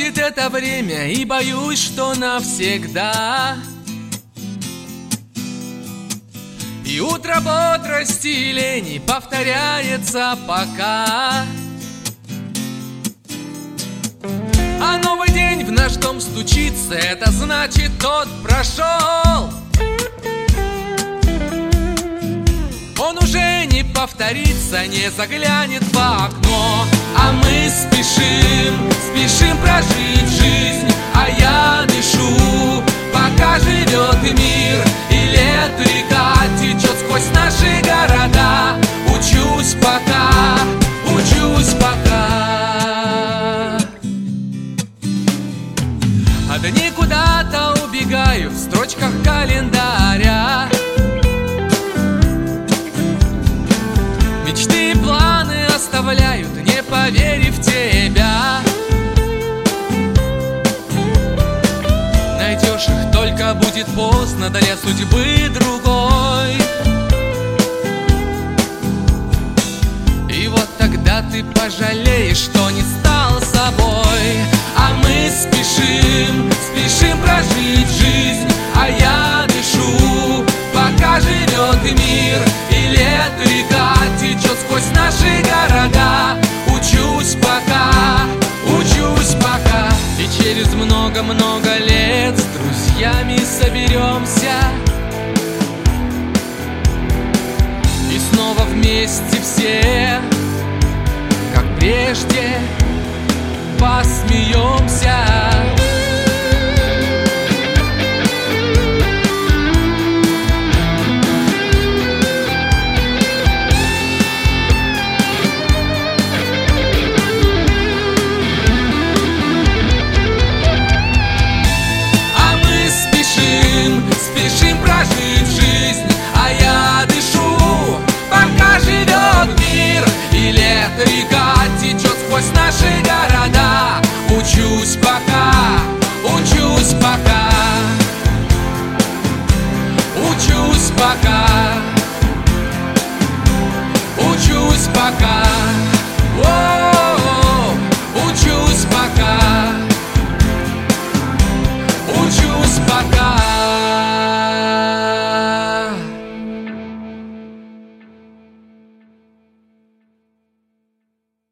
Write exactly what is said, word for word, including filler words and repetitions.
Проходит это время, и боюсь, что навсегда. И утро бодрости и лени повторяется пока. А новый день в наш дом стучится, это значит, тот прошел. Он уже не повторится, не заглянет в окно. А мы спешим, спешим прожить жизнь, а я дышу, пока живет мир. И лет река течет сквозь наши города. Учусь пока, учусь пока. А дни куда-то убегают в строчках календаря. Мечты и планы оставляют, не поверив в тебя. Найдешь их, только будет поздно для судьбы другой. И вот тогда ты пожалеешь, что не стал собой. А мы спешим, спешим прожить жизнь, а я дышу, пока живет мир. И лет река течет сквозь наши города. Учусь пока, учусь пока. И через много-много лет с друзьями соберемся и снова вместе все, как прежде, посмеемся. Спешим прожить жизнь, а я дышу, пока живет мир. И лет река течет сквозь наши города. Учусь пока, учусь пока, учусь пока, учусь пока.